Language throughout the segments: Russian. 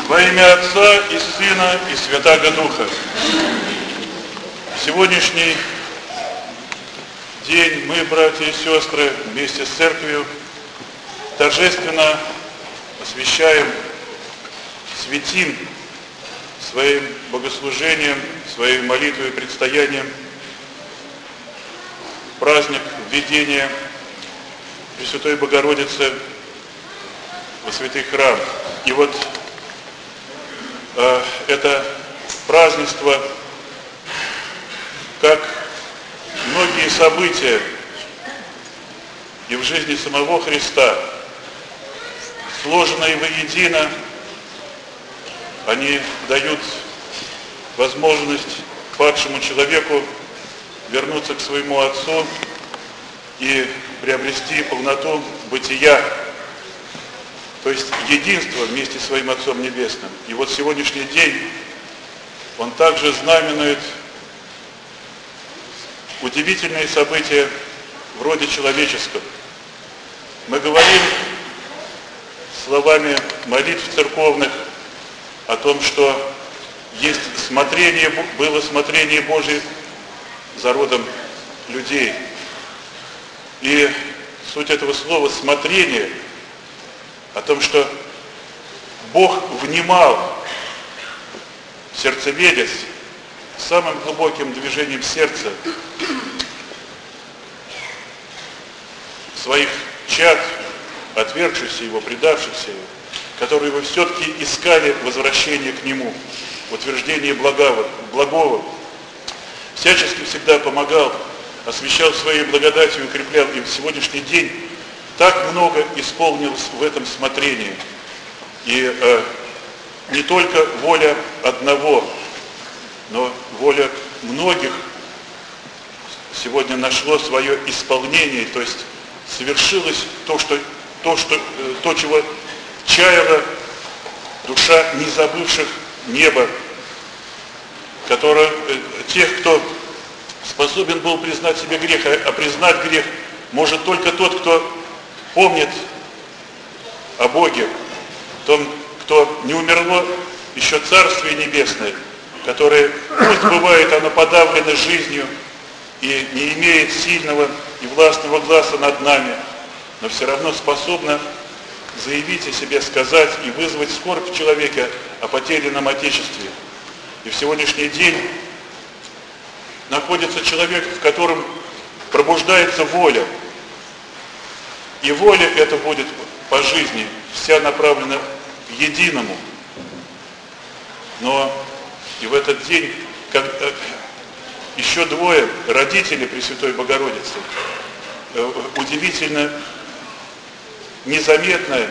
Во имя Отца и Сына и Святаго Духа. Сегодняшний день мы, братья и сестры, вместе с Церковью торжественно освящаем, светим своим богослужением, своей молитвой и предстоянием праздник введения Пресвятой Богородицы во святый храм. И вот это празднество, как многие события и в жизни самого Христа, сложенные воедино, они дают возможность падшему человеку вернуться к своему Отцу и приобрести полноту бытия, то есть единство вместе с своим Отцом Небесным. И вот сегодняшний день, он также знаменует удивительные события в роде человеческом. Мы говорим словами молитв церковных о том, что есть смотрение, было смотрение Божие за родом людей. И суть этого слова «смотрение» о том, что Бог внимал, сердцеведец, самым глубоким движением сердца своих чад, отвергшихся Его, предавшихся Его, которые вы все-таки искали возвращение к Нему, утверждение благого, всячески всегда помогал, освящал своей благодатью и укреплял. И в сегодняшний день так много исполнилось в этом смотрении. И не только воля одного, но воля многих сегодня нашло свое исполнение, то есть совершилось то, чего чаяла душа не забывших неба, тех, кто способен был признать себе грех, а признать грех может только тот, кто помнит о Боге, том, кто не умерло еще Царствие Небесное, которое, пусть бывает оно подавлено жизнью и не имеет сильного и властного глаза над нами, но все равно способно заявить о себе, сказать и вызвать скорбь в человеке о потерянном Отечестве. И в сегодняшний день находится человек, в котором пробуждается воля. И воля эта будет по жизни вся направлена к единому. Но и в этот день, как еще двое родителей Пресвятой Богородицы, удивительно незаметное,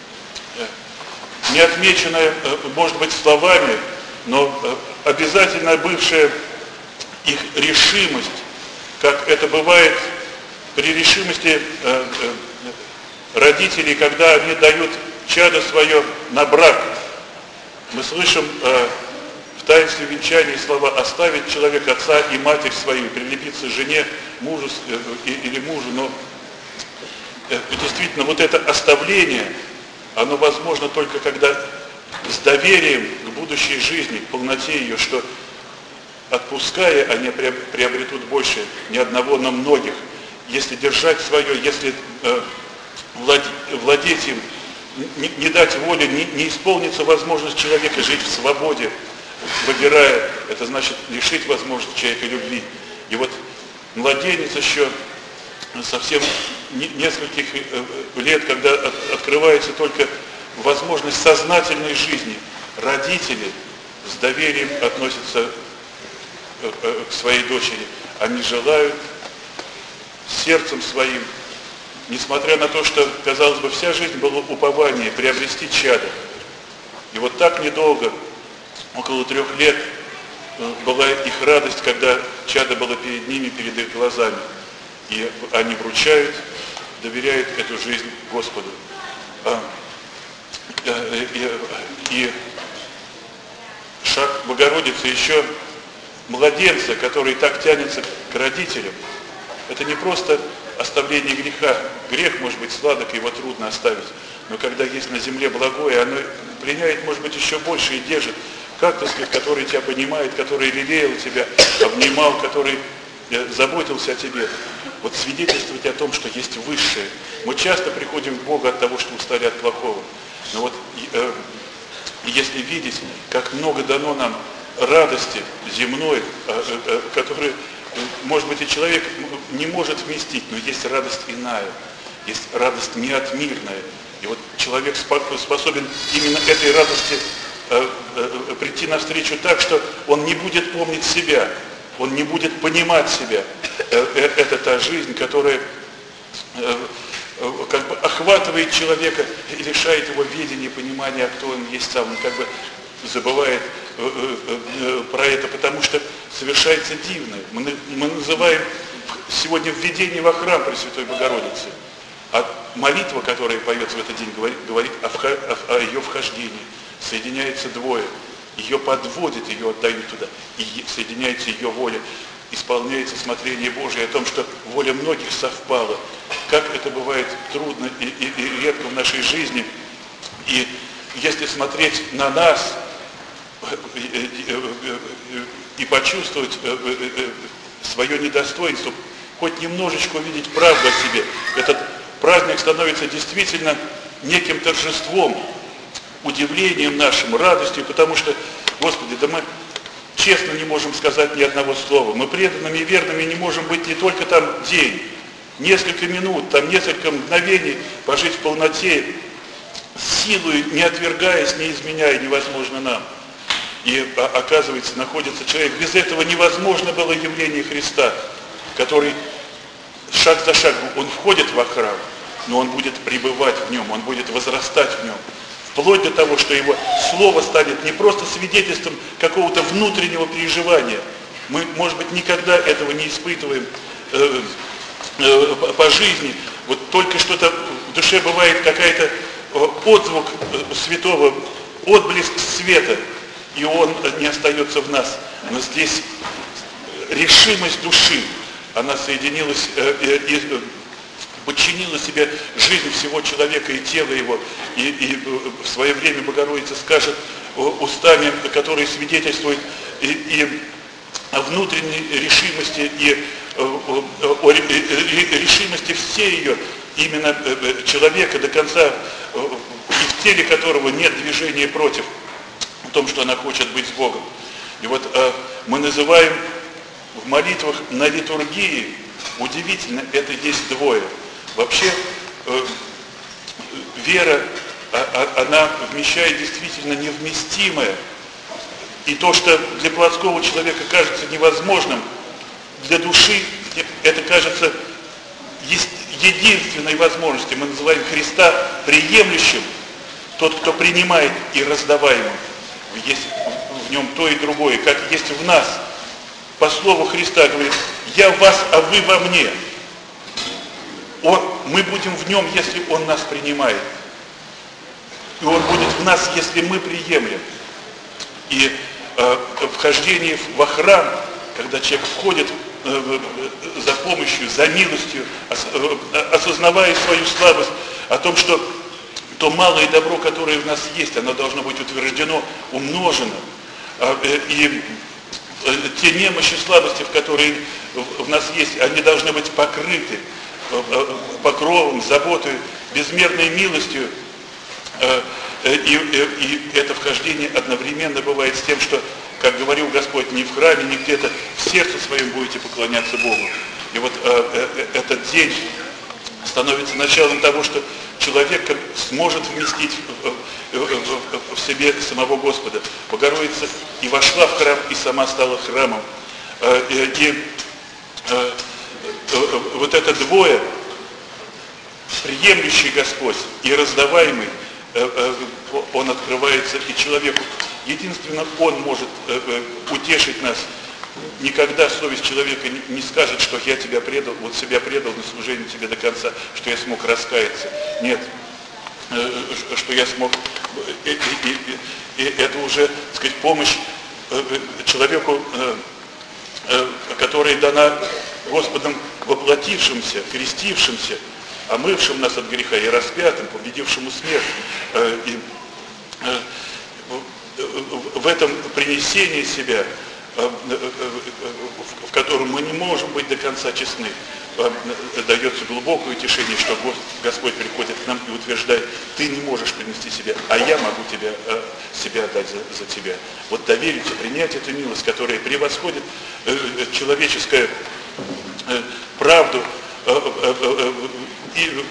не отмеченное, может быть, словами, но обязательно бывшая их решимость, как это бывает при решимости родителей, когда они дают чадо свое на брак. Мы слышим в таинстве венчания слова «оставить человек отца и матерь свою, прилепиться жене, мужу или мужу». Но действительно вот это оставление, оно возможно только когда с доверием к будущей жизни, к полноте ее, что отпуская, они приобретут больше, не одного, но многих. Если держать свое, если владеть им, не дать воли, не исполнится возможность человека жить в свободе, выбирая, это значит лишить возможности человека любви. И вот младенец еще совсем нескольких лет, когда открывается только возможность сознательной жизни, родители с доверием относятся к своей дочери. Они желают сердцем своим, несмотря на то, что, казалось бы, вся жизнь была упование, приобрести чадо. И вот так недолго, около 3 лет, была их радость, когда чадо было перед ними, перед их глазами. И они вручают, доверяют эту жизнь Господу. И шаг Богородицы еще младенца, который так тянется к родителям, это не просто оставление греха. Грех может быть сладок, его трудно оставить. но когда есть на земле благое, оно пленяет, может быть, еще больше и держит. Как, так сказать, который тебя понимает, который лелеял тебя, обнимал, который заботился о тебе. Вот свидетельствовать о том, что есть высшее. Мы часто приходим к Богу от того, что устали от плохого. Но вот если видеть, как много дано нам радости земной, которую, может быть, и человек не может вместить, но есть радость иная, есть радость неотмирная. И вот человек способен именно этой радости прийти навстречу так, что он не будет помнить себя, он не будет понимать себя. Это та жизнь, которая как бы охватывает человека и лишает его видения, понимания, кто он есть сам. Он как бы забывает про это, потому что совершается дивное. Мы называем сегодня введение во храм Пресвятой Богородицы. А молитва, которая поется в этот день, говорит о ее вхождении. Соединяется двое. Ее подводят, ее отдают туда. И соединяется ее воля. Исполняется смотрение Божие о том, что воля многих совпала. Как это бывает трудно и редко в нашей жизни. И если смотреть на нас и почувствовать свое недостоинство, хоть немножечко увидеть правду о себе, этот праздник становится действительно неким торжеством, удивлением нашим, радостью, потому что, Господи, да мы честно не можем сказать ни одного слова. Мы преданными и верными не можем быть не только там день, несколько минут, там несколько мгновений пожить в полноте, силой, не отвергаясь, не изменяя, невозможно нам. И оказывается, находится человек. Без этого невозможно было явление Христа, который шаг за шагом, он входит во храм, но он будет пребывать в нем, он будет возрастать в нем. Вплоть до того, что его слово станет не просто свидетельством какого-то внутреннего переживания. Мы, может быть, никогда этого не испытываем по жизни. Вот только что-то в душе бывает какая-то отзвук святого, отблеск света, и он не остается в нас. Но здесь решимость души, она соединилась и подчинила себе жизнь всего человека и тело его. И в свое время Богородица скажет устами, которые свидетельствуют и о внутренней решимости, и о решимости всей ее, именно человека до конца, и в теле которого нет движения против, в том, что она хочет быть с Богом. И вот мы называем в молитвах на литургии, удивительно, это есть двое. Вообще вера, она вмещает действительно невместимое. И то, что для плотского человека кажется невозможным, для души это кажется единственной возможностью. Мы называем Христа приемлющим, тот, кто принимает и раздаваемым. Есть в нем то и другое, как есть в нас. По слову Христа говорит: «Я в вас, а вы во мне». Мы будем в нем, если он нас принимает. И он будет в нас, если мы приемлем. И вхождение во храм, когда человек входит за помощью, за милостью, осознавая свою слабость, о том, что то малое добро, которое в нас есть, оно должно быть утверждено, умножено. И те немощи, слабости, которые в нас есть, они должны быть покрыты покровом, заботой, безмерной милостью. И это вхождение одновременно бывает с тем, что, как говорил Господь, не в храме, не где-то, в сердце своем будете поклоняться Богу. И вот этот день становится началом того, что человек сможет вместить в себе самого Господа. Богородица и вошла в храм, и сама стала храмом. И вот это двое, приемлющий Господь и раздаваемый, он открывается и человеку. Единственно он может утешить нас. Никогда совесть человека не скажет, что я тебя предал, вот себя предал на служение тебе до конца, что я смог раскаяться. Нет, что я смог. И это уже, так сказать, помощь человеку, которая дана Господом воплотившимся, крестившимся. омывшим нас от греха и распятым, победившему смерть. И в этом принесении себя, в котором мы не можем быть до конца честны, дается глубокое утешение, что Господь приходит к нам и утверждает: ты не можешь принести себя, а я могу себя отдать за тебя. Вот довериться, принять эту милость, которая превосходит человеческую правду и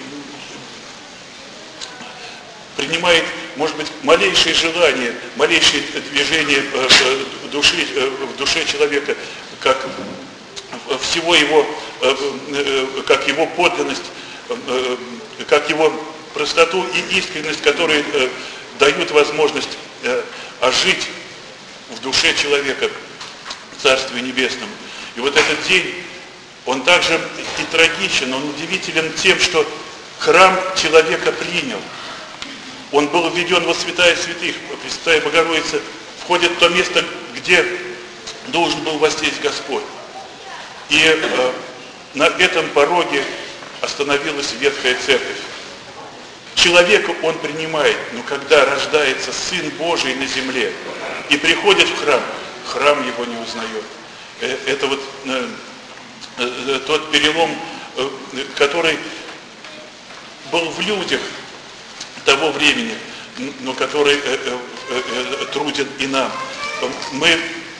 принимает, может быть, малейшие желания, малейшие движения в душе человека, как всего его, как его подлинность, как его простоту и искренность, которые дают возможность ожить в душе человека в Царстве Небесном. И вот этот день, он также и трагичен, он удивителен тем, что храм человека принял. Он был введен во святая святых, Пресвятая Богородица входит в то место, где должен был воссесть Господь. И на этом пороге остановилась Ветхая Церковь. Человека он принимает, но когда рождается Сын Божий на земле и приходит в храм, храм его не узнает. Это вот тот перелом, который был в людях того времени, но который труден и нам. Мы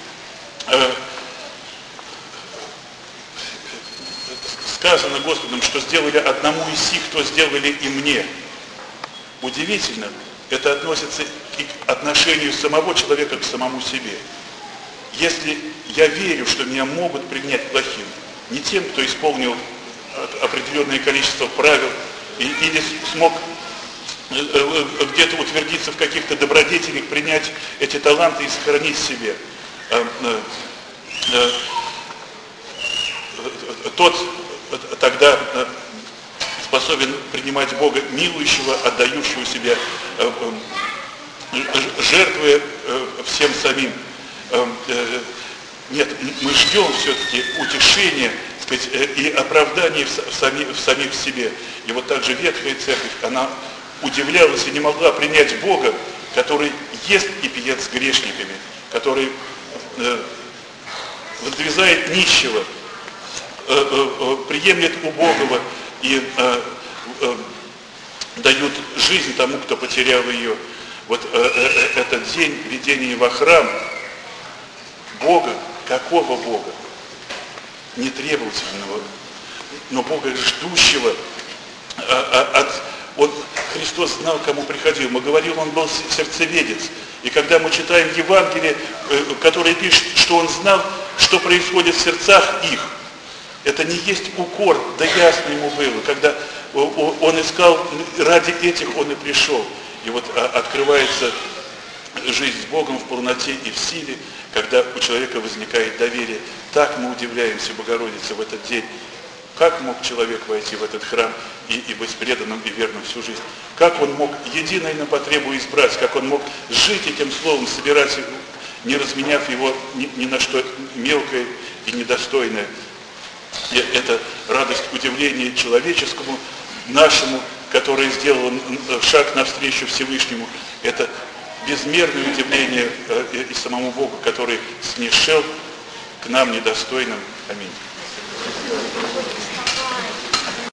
сказано Господом, что сделали одному из сих, то сделали и мне. Удивительно, это относится и к отношению самого человека к самому себе. Если я верю, что меня могут принять плохим, не тем, кто исполнил определенное количество правил или смог где-то утвердиться в каких-то добродетелях, принять эти таланты и сохранить в себе. Тот тогда способен принимать Бога милующего, отдающего себя, жертвуя всем самим. Нет, мы ждем все-таки утешения, так сказать, и оправдания в самих себе. И вот также Ветхая Церковь, она удивлялась и не могла принять Бога, который ест и пьет с грешниками, который воздвизает нищего, приемлет убогого и дают жизнь тому, кто потерял ее. Вот этот день введения во храм Бога, какого Бога? Не требовательного, но Бога ждущего. Христос знал, к кому приходил. Мы говорим, он был сердцеведец. И когда мы читаем Евангелие, которое пишет, что он знал, что происходит в сердцах их, это не есть укор, да ясно ему было. Когда он искал, ради этих он и пришел. И вот открывается жизнь с Богом в полноте и в силе, когда у человека возникает доверие. Так мы удивляемся Богородице в этот день. Как мог человек войти в этот храм и быть преданным и верным всю жизнь? Как он мог единое на потребу избрать? Как он мог жить этим словом, собирать, не разменяв его ни на что мелкое и недостойное? И это радость удивления человеческому, нашему, который сделал шаг навстречу Всевышнему. Это безмерное удивление и самому Богу, который снишел к нам недостойным. Аминь.